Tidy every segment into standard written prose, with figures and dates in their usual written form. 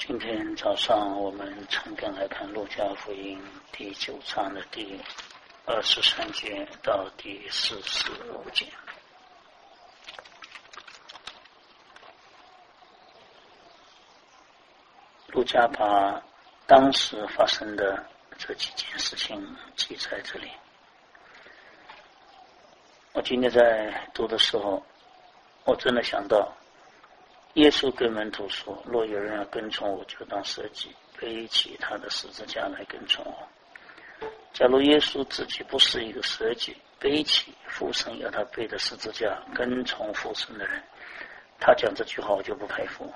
今天早上我们诚恳来看路加福音第9章的第23节到第45节。路加把当时发生的这几件事情记在这里。我今天在读的时候，我真的想到耶稣跟门徒说，若有人要跟从我，就当舍己，背起他的十字架来跟从我。假如耶稣自己不是一个舍己背起父神要他背的十字架跟从父神的人，他讲这句话我就不佩服。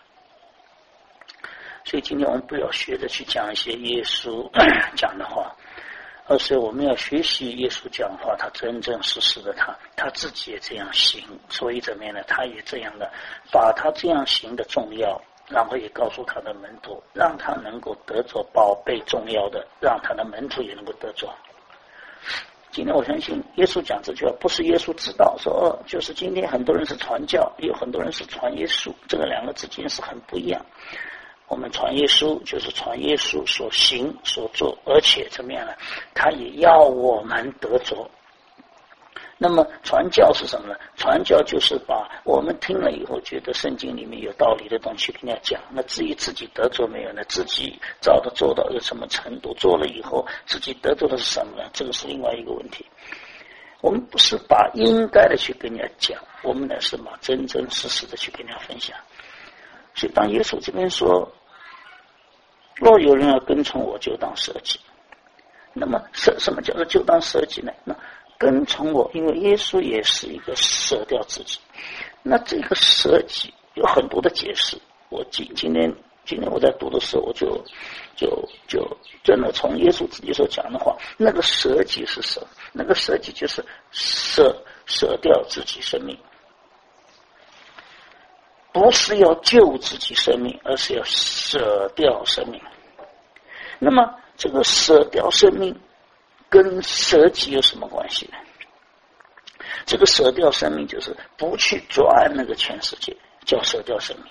所以今天我们不要学着去讲一些耶稣讲的话，而是我们要学习耶稣讲话，他真真实实的他自己也这样行，所以怎么样呢？他也这样的把他这样行的重要，然后也告诉他的门徒，让他能够得着宝贝重要的，让他的门徒也能够得着。今天我相信耶稣讲这句话不是耶稣知道说就是今天很多人是传教，有很多人是传耶稣，这个两个之间是很不一样。我们传耶稣就是传耶稣所行所做，而且怎么样呢？他也要我们得着。那么传教是什么呢？传教就是把我们听了以后觉得圣经里面有道理的东西跟人家讲，那至于自己得着没有呢？自己照着做到有什么程度，做了以后自己得着的是什么呢？这个是另外一个问题。我们不是把应该的去跟人家讲，我们呢是把真真实实的去跟人家分享。所以当耶稣这边说若有人要跟从我，就当舍己。那么什么叫做就当舍己呢？那跟从我，因为耶稣也是一个舍掉自己。那这个舍己有很多的解释。我今天我在读的时候，我就真的从耶稣自己所讲的话，那个舍己是什么？那个舍己就是舍掉自己生命。不是要救自己生命，而是要舍掉生命。那么这个舍掉生命跟舍己有什么关系呢？这个舍掉生命就是不去转那个全世界，叫舍掉生命。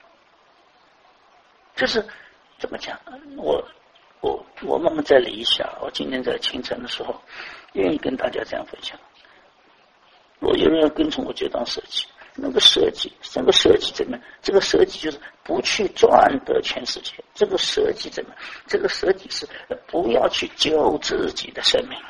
就是怎么讲？我慢慢再理一下。我今天在清晨的时候愿意跟大家这样分享。若有人要跟从我，就当舍己。那个舍己怎么样？这个舍己就是不去赚得全世界。这个舍己怎么样？这个舍己是不要去救自己的生命。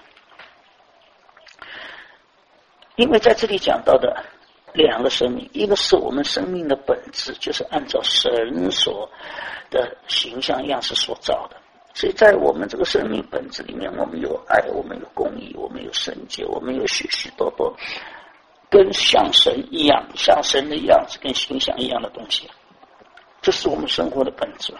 因为在这里讲到的两个生命，一个是我们生命的本质，就是按照神所的形象样式所造的。所以在我们这个生命本质里面，我们有爱，我们有公义，我们有圣洁，我们有许许多多跟像神一样，像神的样子跟形象一样的东西，这是我们生活的本质。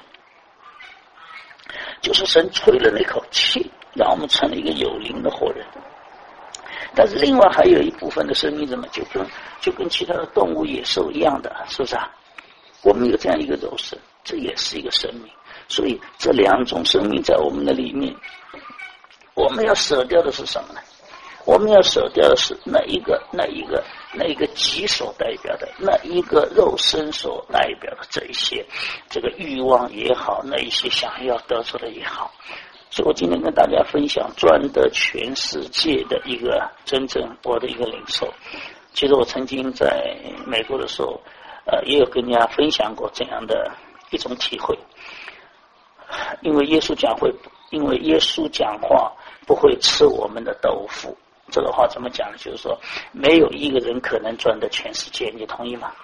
就是神吹了那口气，让我们成了一个有灵的活人。但是另外还有一部分的生命怎么就跟其他的动物野兽一样的，是不是啊？我们有这样一个肉身，这也是一个生命。所以这两种生命在我们的里面，我们要舍掉的是什么呢？我们要舍掉的是那一个己所代表的，那一个肉身所代表的这一些，这个欲望也好，那一些想要得着的也好。所以我今天跟大家分享赚得全世界的一个真正我的一个领受。其实我曾经在美国的时候，也有跟人家分享过这样的一种体会。因为耶稣讲话不会吃我们的豆腐。这个话怎么讲呢？就是说没有一个人可能赚得全世界，你同意吗？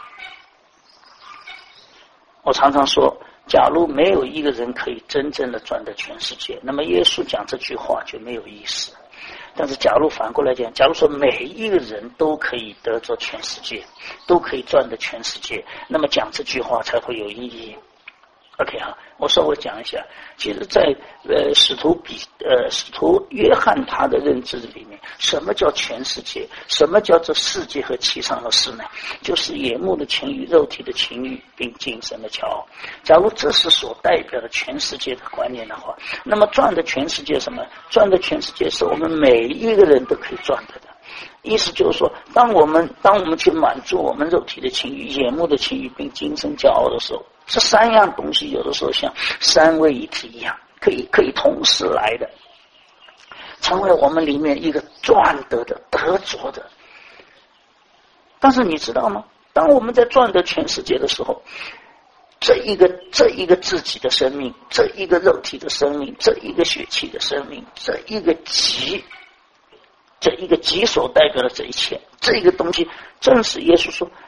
我常常说，假如没有一个人可以真正的赚得全世界，那么耶稣讲这句话就没有意思。但是假如反过来讲，假如说每一个人都可以得着全世界，都可以赚得全世界，那么讲这句话才会有意义。OK 哈，我稍微讲一下。其实在使徒约翰他的认知里面，什么叫全世界？什么叫做世界和其上的事呢？就是眼目的情欲、肉体的情欲，并精神的骄傲。假如这是所代表的全世界的观念的话，那么赚的全世界什么？赚的全世界是我们每一个人都可以赚得的。意思就是说，当我们去满足我们肉体的情欲、眼目的情欲，并精神骄傲的时候， 这三样东西有的时候像三位一体一样，可以同时来的，成为我们里面一个赚得的得着的。但是你知道吗？当我们在赚得全世界的时候，这一个自己的生命，这一个肉体的生命，这一个血气的生命，这一个己所代表的这一切，这一个东西正是耶稣说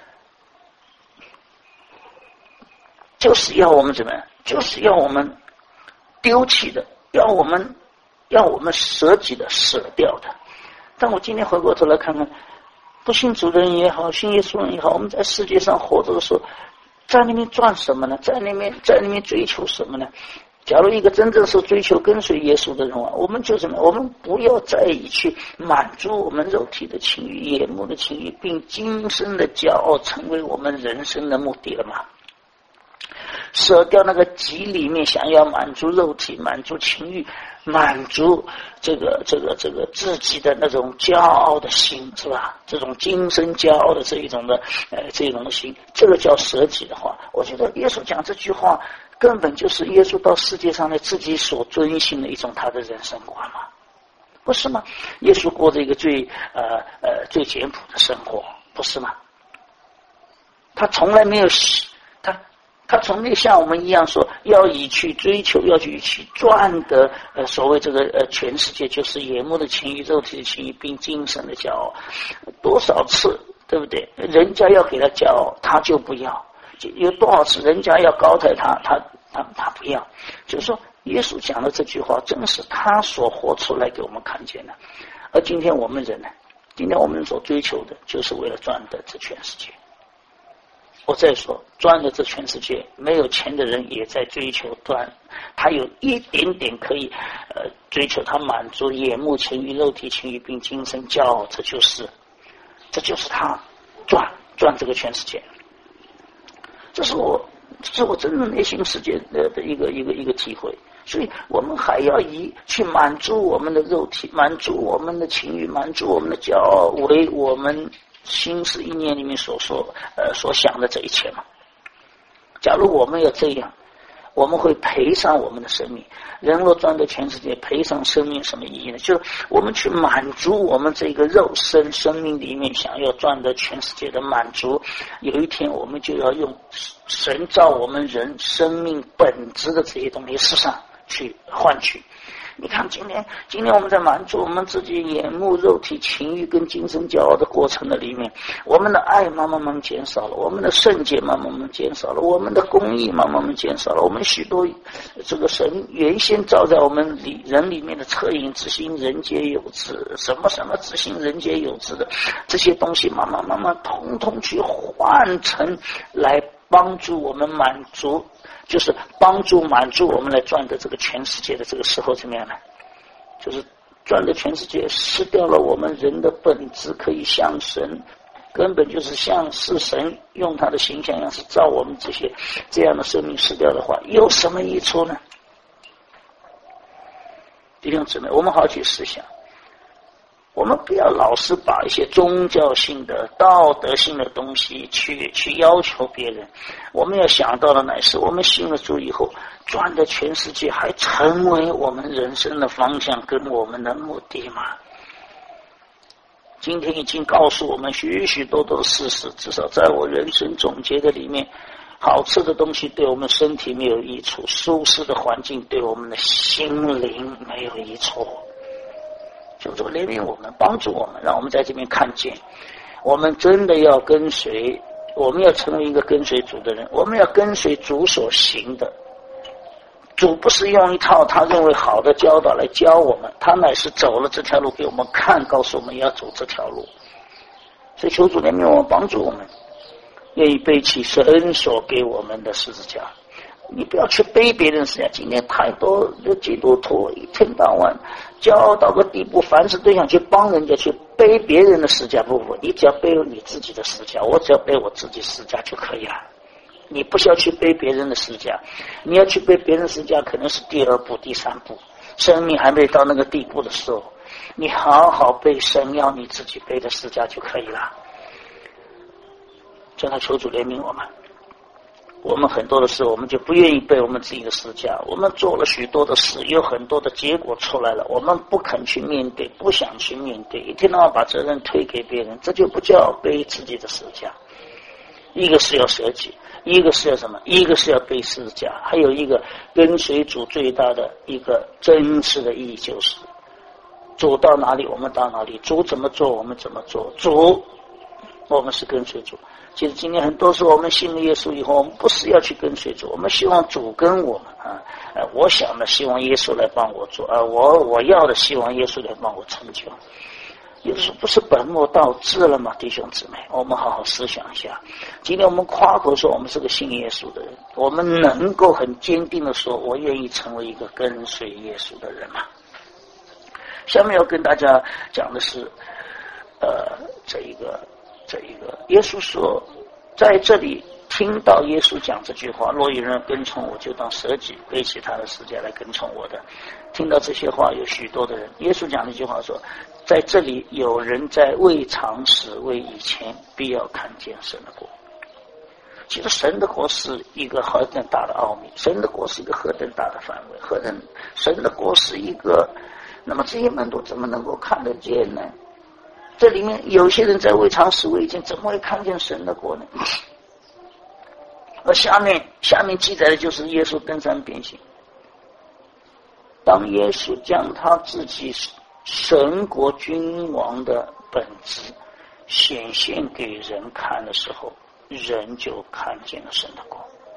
就是要我们怎么样，就是要我们丢弃的，要我们舍己的，舍掉的。但我今天回过头来看看，不信主的人也好，信耶稣的人也好，我们在世界上活着的时候，在那边赚什么呢？在那边追求什么呢？假如一个真正是追求跟随耶稣的人啊，我们就什么？我们不要在意去满足我们肉体的情欲、眼目的情欲，并今生的骄傲成为我们人生的目的了吗？舍掉那个己里面想要满足肉体、满足情欲、满足这个自己的那种骄傲的心，是吧？这种今生骄傲的这一种的心，这个叫舍己的话。我觉得耶稣讲这句话，根本就是耶稣到世界上来自己所遵循的一种他的人生观嘛，不是吗？耶稣过着一个最简朴的生活，不是吗？他从来没有他从没像我们一样说要以去追求，要去赚得所谓这个全世界，就是眼目的情欲、肉体的情欲，并今生的骄傲。多少次，对不对？人家要给他骄傲，他就不要；有多少次人家要高抬他不要。就是说，耶稣讲的这句话，正是他所活出来给我们看见的。而今天我们人呢？今天我们所追求的，就是为了赚得这全世界。我再说，赚了这全世界，没有钱的人也在追求赚，他有一点点可以追求，他满足眼目情欲、肉体情欲，并今生骄傲，这就是他赚这个全世界。这是我真正内心世界的一个体会。所以我们还要以去满足我们的肉体、满足我们的情欲、满足我们的骄傲为我们心思意念里面所想的这一切嘛。假如我们要这样，我们会赔上我们的生命。人若赚得全世界，赔上生命什么意义呢？就是我们去满足我们这个肉身生命里面想要赚得全世界的满足，有一天我们就要用神造我们人生命本质的这些东西事上去换取。你看今天我们在满足我们自己眼目、肉体、情欲跟今生骄傲的过程的里面，我们的爱慢慢减少了，我们的圣洁慢慢减少了，我们的公义慢慢减少了，我们许多这个神原先造在我们人里面的恻隐之心、人皆有之，什么之心、人皆有之的这些东西，慢慢统统去换成来帮助我们满足，就是帮助满足我们来赚的这个全世界的这个时候怎么样呢？就是赚的全世界失掉了我们人的本质，可以像神，根本就是像是神用他的形象样式造我们这样的生命失掉的话，有什么益处呢？弟兄姊妹，我们好好去思想。我们不要老是把一些宗教性的、道德性的东西去要求别人。我们要想到的乃是，我们信了主以后，赚的全世界还成为我们人生的方向跟我们的目的吗？今天已经告诉我们许许多多的事实，至少在我人生总结的里面，好吃的东西对我们身体没有益处，舒适的环境对我们的心灵没有益处。求主怜悯我们，帮助我们，让我们在这边看见，我们真的要跟随，我们要成为一个跟随主的人，我们要跟随主所行的。主不是用一套他认为好的教导来教我们，他乃是走了这条路给我们看，告诉我们要走这条路。所以求主怜悯我们，帮助我们，愿意背起神所给我们的十字架。你不要去背别人的十字架。今天太多的基督徒一天到晚骄傲到个地步，凡事都想去帮人家去背别人的十字架。不，你只要背你自己的十字架，我只要背我自己十字架就可以了。你不需要去背别人的十字架，你要去背别人的十字架可能是第二步、第三步，生命还没到那个地步的时候，你好好背神要你自己背的十字架就可以了。叫他求主怜悯我们。 我们很多的事我们就不愿意背我们自己的十字架，我们做了许多的事，有很多的结果出来了，我们不肯去面对，不想去面对，一天到晚把责任推给别人，这就不叫背自己的十字架。一个是要舍己，一个是要什么？一个是要背十字架，还有一个跟随主最大的一个真实的意义就是主到哪里我们到哪里，主怎么做我们怎么做，主我们是跟随主。其实今天很多时候我们信了耶稣以后，我们不是要去跟随主，我们希望主跟我们我想的希望耶稣来帮我做我要的希望耶稣来帮我成就。有的时候不是本末倒置了吗？弟兄姊妹，我们好好思想一下。今天我们夸口说我们是个信耶稣的人，我们能够很坚定的说我愿意成为一个跟随耶稣的人吗？下面要跟大家讲的是这一个耶稣说，在这里听到耶稣讲这句话，若有人跟从我，就当舍己，背起他的十字架来跟从我的。听到这些话有许多的人，耶稣讲了一句话说，在这里有人在未尝始为以前，必要看见神的国。其实神的国是一个何等大的奥秘，神的国是一个何等大的范围，神的国是一个，那么这些门徒怎么能够看得见呢？这里面有些人在未尝始为以前，怎么会看见神的国呢？而下面记载的就是耶稣登山变形。当耶稣将他自己神国君王的本质显现给人看的时候，人就看见了神的国。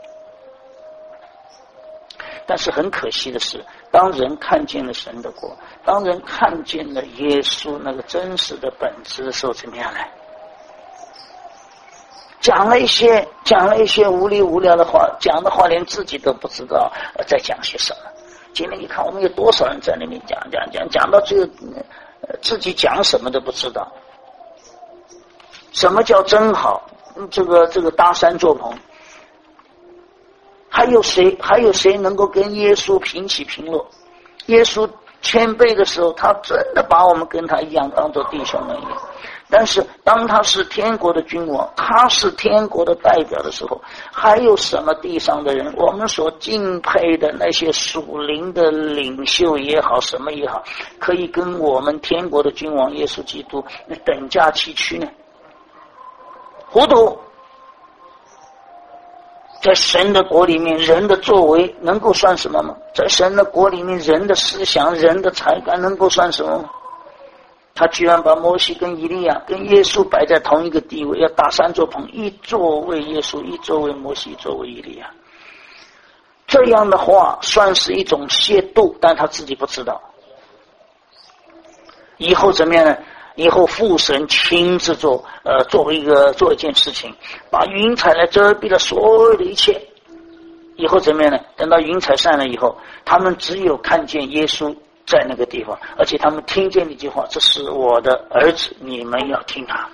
但是很可惜的是，当人看见了神的国，当人看见了耶稣那个真实的本质的时候，怎么样呢？讲了一些无理无聊的话，讲的话连自己都不知道在讲些什么。今天你看我们有多少人在那边讲到这个自己讲什么都不知道。什么叫真好？这个搭山做棚，还有谁能够跟耶稣平起平落？耶稣谦卑的时候，他真的把我们跟他一样当作弟兄们一样。但是当他是天国的君王，他是天国的代表的时候，还有什么地上的人，我们所敬佩的那些属灵的领袖也好，什么也好，可以跟我们天国的君王耶稣基督等价齐驱呢？糊涂！在神的国里面，人的作为能够算什么吗？在神的国里面，人的思想、人的才干能够算什么吗？他居然把摩西跟以利亚跟耶稣摆在同一个地位，要搭三座棚，一座为耶稣，一座为摩西，一座为以利亚。这样的话算是一种亵渎，但他自己不知道。以后怎么样呢？以后父神亲自做一件事情，把云彩来遮蔽了所有的一切。以后怎么样呢？等到云彩散了以后，他们只有看见耶稣在那个地方，而且他们听见一句话：这是我的儿子，你们要听他。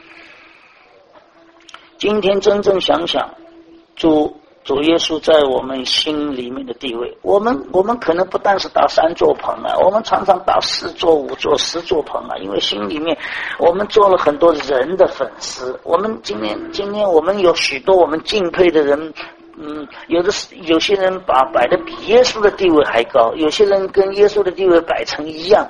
今天真正想想主耶稣在我们心里面的地位，我们可能不但是搭3座棚我们常常搭4座、5座、10座棚因为心里面我们做了很多人的粉丝。我们今天我们有许多我们敬佩的人，有些人摆的比耶稣的地位还高，有些人跟耶稣的地位摆成一样。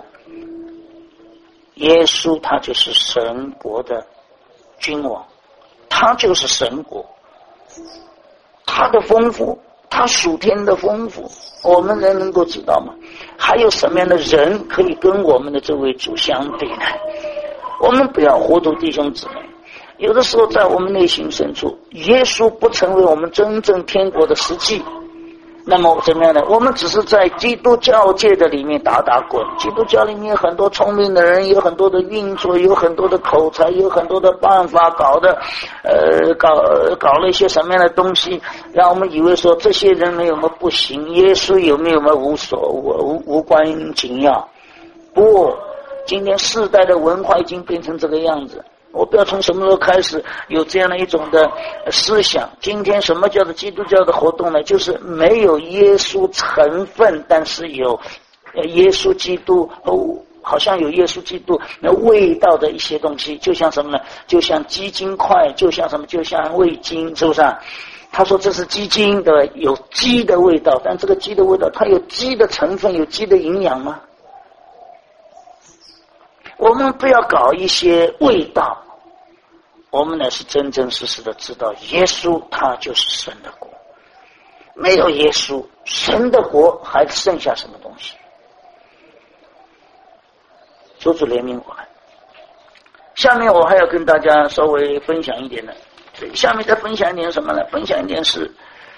耶稣他就是神国的君王，他就是神国，他的丰富，他属天的丰富，我们人能够知道吗？还有什么样的人可以跟我们的这位主相比呢？我们不要糊涂，弟兄姊妹。有的时候在我们内心深处，耶稣不成为我们真正天国的实际，那么怎么样呢？我们只是在基督教界的里面打滚。基督教里面有很多聪明的人，有很多的运作，有很多的口才，有很多的办法搞了一些什么样的东西，让我们以为说这些人没有什么不行，耶稣有没有什么无关紧要。不，今天世代的文化已经变成这个样子。我不知道从什么时候开始有这样的一种的思想。今天什么叫做基督教的活动呢？就是没有耶稣成分，但是有耶稣基督好像有耶稣基督那味道的一些东西，就像什么呢？就像鸡精块，就像什么？就像味精，是不是他说这是鸡精的，有鸡的味道，但这个鸡的味道它有鸡的成分，有鸡的营养吗？我们不要搞一些味道，我们呢是真真实实的知道耶稣他就是神的国，没有耶稣神的国还剩下什么东西？求主怜悯我们。下面我还要跟大家稍微分享一点的，下面再分享一点什么呢？分享一点是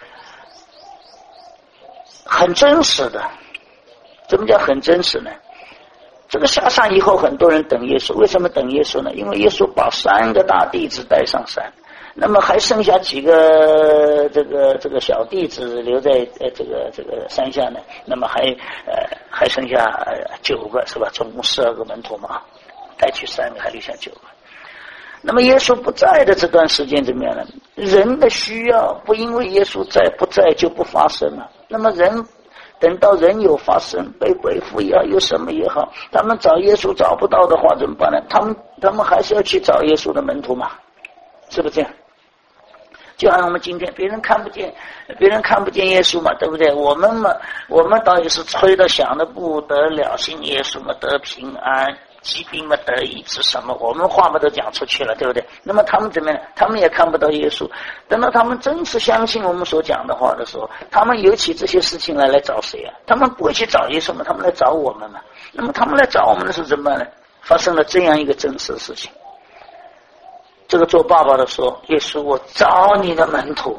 很真实的。怎么叫很真实呢？这个下山以后很多人等耶稣，为什么等耶稣呢？因为耶稣把3个大弟子带上山，那么还剩下几个这个小弟子留在这个山下呢，那么还剩下9个是吧？总共12个门徒嘛，带去3个还留下9个。那么耶稣不在的这段时间怎么样呢？人的需要不因为耶稣在不在就不发生了，那么等到人有发生，被鬼附也好，有什么也好，他们找耶稣找不到的话怎么办呢？他们还是要去找耶稣的门徒嘛，是不是这样？就像我们今天别人看不见耶稣嘛，对不对？我们倒也是吹得响的不得了，信耶稣嘛得平安，疾病嘛得医治，什么我们话嘛都讲出去了，对不对？那么他们怎么样？他们也看不到耶稣。等到他们真是相信我们所讲的话的时候，他们尤其这些事情来找谁啊？他们不会去找耶稣嘛，他们来找我们嘛。那么他们来找我们的时候怎么办呢？发生了这样一个真实的事情。这个做爸爸的说，耶稣我找你的门徒，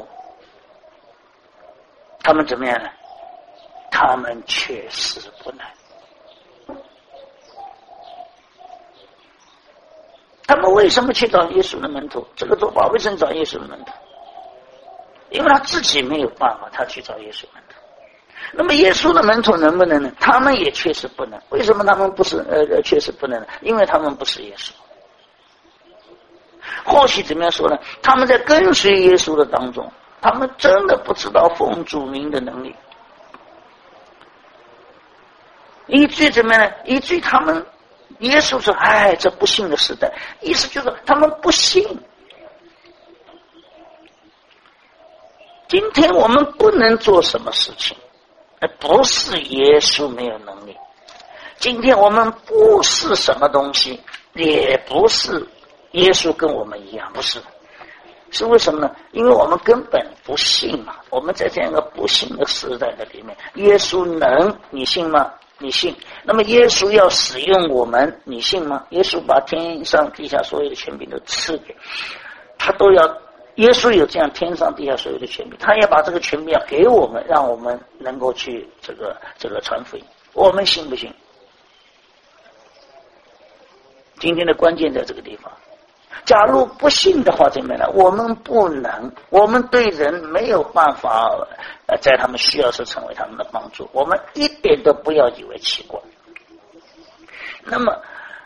他们怎么样呢？他们确实不能。他们为什么去找耶稣的门徒？这个做爸爸为什么找耶稣的门徒？因为他自己没有办法，他去找耶稣门徒。那么耶稣的门徒能不能呢？他们也确实不能。为什么他们不是确实不能呢？因为他们不是耶稣。或许怎么样说呢？他们在跟随耶稣的当中，他们真的不知道奉主名的能力，以至于怎么样呢？以至于他们耶稣说：“哎，这不信的时代。”意思就是他们不信。今天我们不能做什么事情，不是耶稣没有能力。今天我们不是什么东西，也不是耶稣跟我们一样，不是。是为什么呢？因为我们根本不信嘛。我们在这样一个不信的时代的里面，耶稣能，你信吗？你信。那么耶稣要使用我们，你信吗？耶稣把天上地下所有的权柄都赐给他，都要。耶稣有这样天上地下所有的权柄，他也把这个权柄要给我们，让我们能够去这个传福音。我们信不信？今天的关键在这个地方。假如不信的话，怎么样呢？我们不能，我们对人没有办法在他们需要时成为他们的帮助，我们一点都不要以为奇怪。那么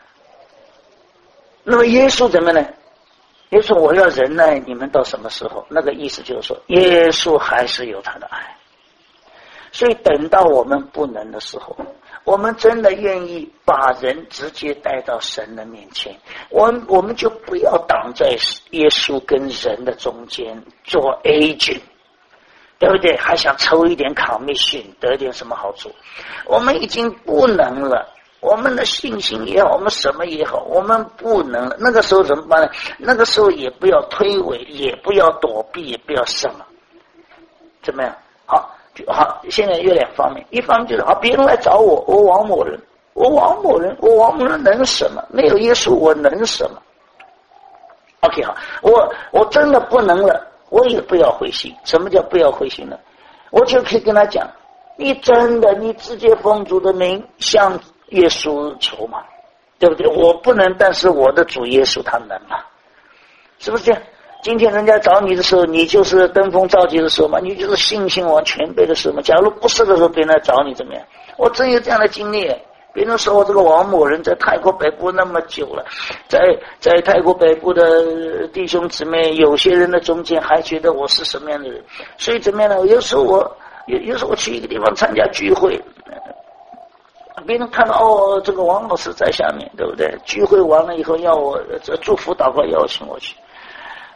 耶稣怎么呢？耶稣我要忍耐你们到什么时候？那个意思就是说，耶稣还是有他的爱。所以等到我们不能的时候，我们真的愿意把人直接带到神的面前，我们就不要挡在耶稣跟人的中间做 agent， 对不对？还想抽一点 commission 得点什么好处？我们已经不能了。我们的信心也好，我们什么也好，我们不能了。那个时候怎么办呢？那个时候也不要推诿，也不要躲避，也不要什么，怎么样？好，现在有两方面，一方面就是别人来找我，我王某人能什么？没有耶稣，我能什么 ？OK， 好，我真的不能了，我也不要灰心。什么叫不要灰心呢？我就可以跟他讲，你真的，你直接奉主的名向耶稣求嘛，对不对？我不能，但是我的主耶稣他能嘛，是不是这样？今天人家找你的时候，你就是登峰造极的时候嘛，你就是信心往全背的时候嘛。假如不是的时候，别人来找你怎么样？我真有这样的经历，别人说我这个王某人在泰国北部那么久了，在泰国北部的弟兄姊妹，有些人的中间还觉得我是什么样的人，所以怎么样呢？有时候我去一个地方参加聚会。别人看到这个王老师在下面，对不对？聚会完了以后要我祝福祷告邀请我去，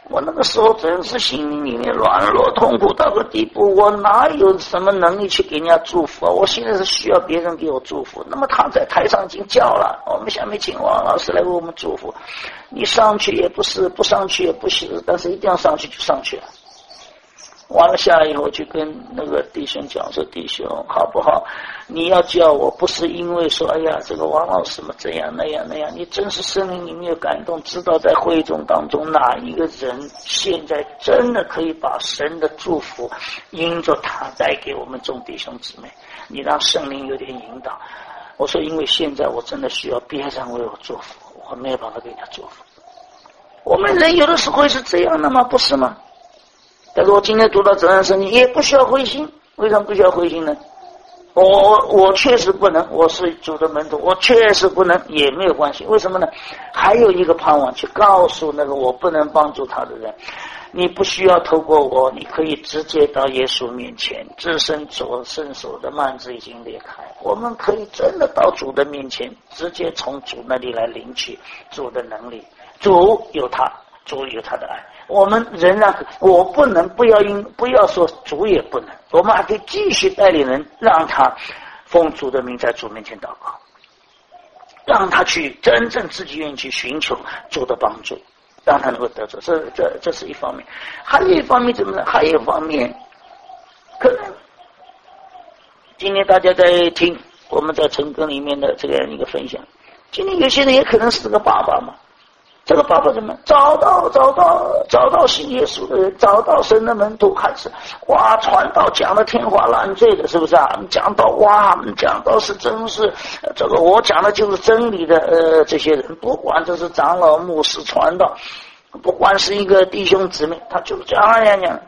我那个时候真是心灵里面软弱痛苦到个地步，我哪有什么能力去给人家祝福啊？我现在是需要别人给我祝福。那么他在台上已经叫了，我们下面请王老师来为我们祝福，你上去也不是，不上去也不是，但是一定要上去就上去了。完了下来以后就跟那个弟兄讲说，弟兄好不好，你要叫我不是因为说哎呀这个王老师嘛这样那样那样，你真是生命里面有感动，知道在会众当中哪一个人现在真的可以把神的祝福因着他带给我们众弟兄姊妹，你让圣灵有点引导。我说因为现在我真的需要别人为我祝福，我没有办法给人家祝福。我们人有的时候是这样的吗？不是吗？但是我今天读到这样圣经也不需要灰心，为什么不需要灰心呢？我确实不能，我是主的门徒，我确实不能，也没有关系。为什么呢？还有一个盼望去告诉那个我不能帮助他的人，你不需要透过我，你可以直接到耶稣面前，自身左伸手的幔子已经裂开，我们可以真的到主的面前，直接从主那里来领取主的能力。主有他，主有他的爱。我们仍然，我不能，不要说主也不能，我们还可以继续带领人，让他奉主的名在主面前祷告，让他去真正自己愿意去寻求主的帮助，让他能够得着。这是一方面。还有一方面怎么呢？还有一方面，可能今天大家在听我们在晨更里面的这样一个分享，今天有些人也可能是个爸爸嘛。这个爸爸怎么找到信耶稣的人，找到神的门徒，还是哇传道讲的天花乱坠的，是不是啊？讲到哇，讲到是真是这个我讲的就是真理的这些人，不管这是长老牧师传道，不管是一个弟兄姊妹，他就这样讲。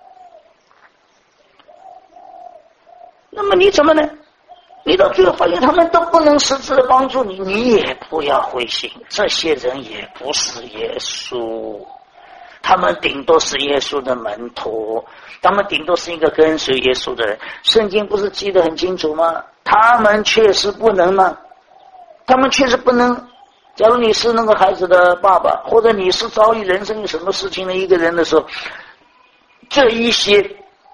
那么你怎么呢？你到最后发现他们都不能实质的帮助你，你也不要灰心，这些人也不是耶稣，他们顶多是耶稣的门徒，他们顶多是一个跟随耶稣的人。圣经不是记得很清楚吗？他们确实不能吗？他们确实不能。假如你是那个孩子的爸爸，或者你是遭遇人生有什么事情的一个人的时候，这一些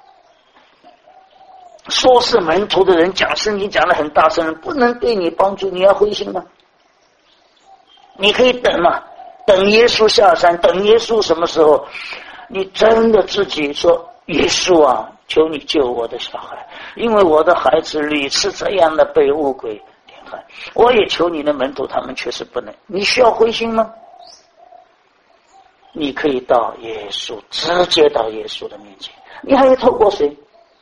说是门徒的人讲圣经讲得很大声，不能对你帮助，你要灰心吗？你可以等嘛，等耶稣下山，等耶稣什么时候你真的自己说，耶稣啊，求你救我的小孩，因为我的孩子屡次这样的被污鬼连害，我也求你的门徒，他们确实不能。你需要灰心吗？你可以到耶稣，直接到耶稣的面前。你还要透过谁？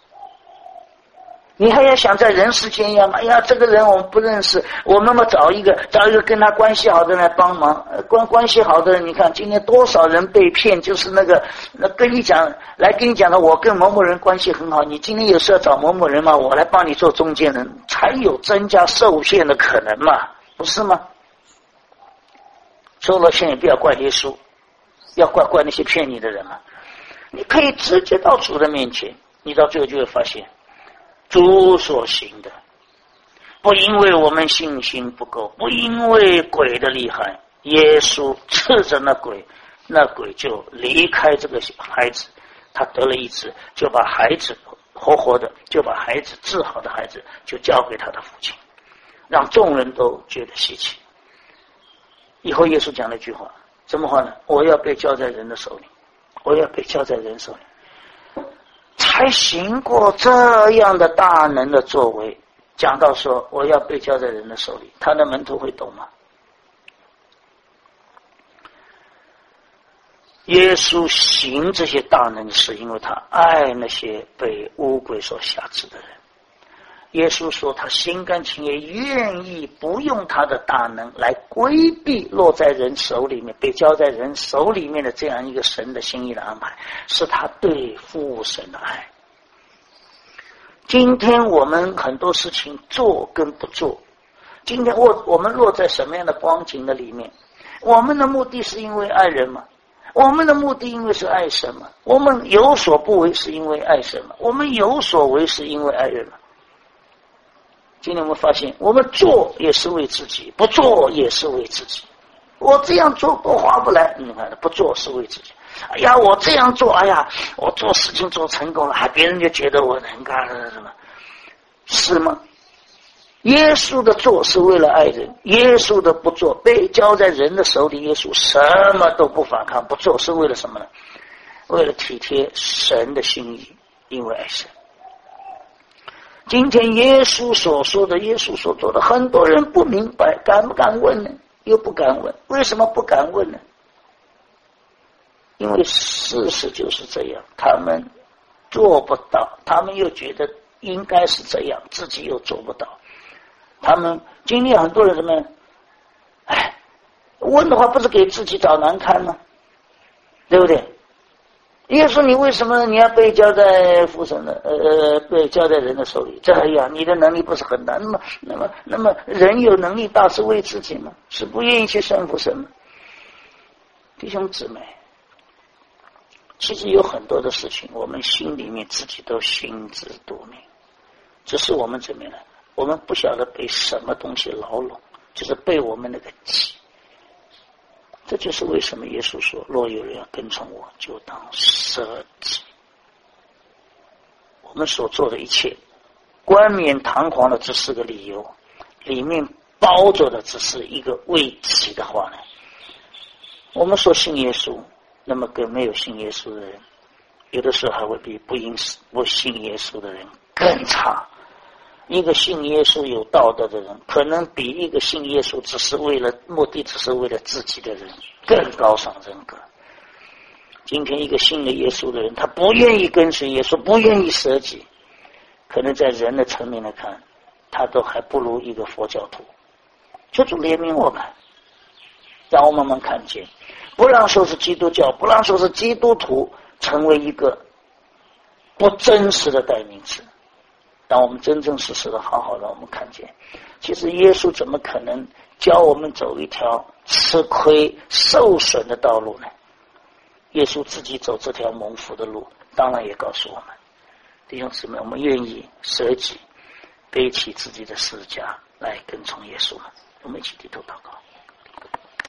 你还要想在人世间一样吗？哎呀，这个人我们不认识，我们嘛找一个跟他关系好的人来帮忙。关系好的人，你看今天多少人被骗，就是那跟你讲的，我跟某某人关系很好，你今天有事要找某某人嘛，我来帮你做中间人，才有增加受骗的可能嘛，不是吗？说了现在不要怪耶稣，要怪那些骗你的人嘛。你可以直接到主的面前，你到最后就会发现主所行的，不因为我们信心不够，不因为鬼的厉害，耶稣斥着那鬼就离开这个孩子，他得了医治，就把孩子活的，就把孩子治好的孩子就交给他的父亲，让众人都觉得稀奇。以后耶稣讲了一句话，什么话呢？我要被交在人的手里，我要被交在人手里。才行过这样的大能的作为，讲到说我要被交在人的手里，他的门徒会懂吗？耶稣行这些大能是因为他爱那些被污鬼所辖制的人。耶稣说他心甘情愿，愿意不用他的大能来规避落在人手里面，被交在人手里面的这样一个神的心意的安排，是他对父神的爱。今天我们很多事情做跟不做，今天我们落在什么样的光景的里面？我们的目的是因为爱人吗？我们的目的因为是爱神吗？我们有所不为是因为爱神吗？我们有所为是因为爱人吗？今天我们发现，我们做也是为自己，不做也是为自己。我这样做不划不来，你看不做是为自己， 哎呀，我这样做，哎呀，我做事情做成功了，还别人就觉得我很干了，什么？是吗？耶稣的做是为了爱人，耶稣的不做被交在人的手里，耶稣什么都不反抗，不做是为了什么呢？为了体贴神的心意，因为爱神。今天耶稣所说的，耶稣所做的，很多人不明白，敢不敢问呢？又不敢问，为什么不敢问呢？因为事实就是这样，他们做不到，他们又觉得应该是这样，自己又做不到。他们经历很多人什么？哎，问的话不是给自己找难堪吗？对不对？耶稣，你为什么你要被交在父神的被交在人的手里？这样，你的能力不是很大。那么人有能力大是为自己吗？是不愿意去顺服神吗？弟兄姊妹，其实有很多的事情，我们心里面自己都心知肚明，只是我们怎么样呢？我们不晓得被什么东西牢笼，就是被我们那个己。这就是为什么耶稣说，若有人要跟从我，就当舍己。我们所做的一切冠冕堂皇的只是个理由，里面包着的只是一个为己的话呢。我们说信耶稣，那么跟没有信耶稣的人，有的时候还会比不信耶稣的人更差。一个信耶稣有道德的人，可能比一个信耶稣只是为了目的只是为了自己的人更高尚人格。今天一个信了耶稣的人，他不愿意跟随耶稣，不愿意舍己，可能在人的层面来看，他都还不如一个佛教徒。求主怜悯我们，让我们看见，不让说是基督教，不让说是基督徒成为一个不真实的代名词。当我们真真实实的好好让我们看见，其实耶稣怎么可能教我们走一条吃亏受损的道路呢？耶稣自己走这条蒙福的路，当然也告诉我们，弟兄姊妹，我们愿意舍己，背起自己的十字架来跟从耶稣吗？我们一起低头祷告。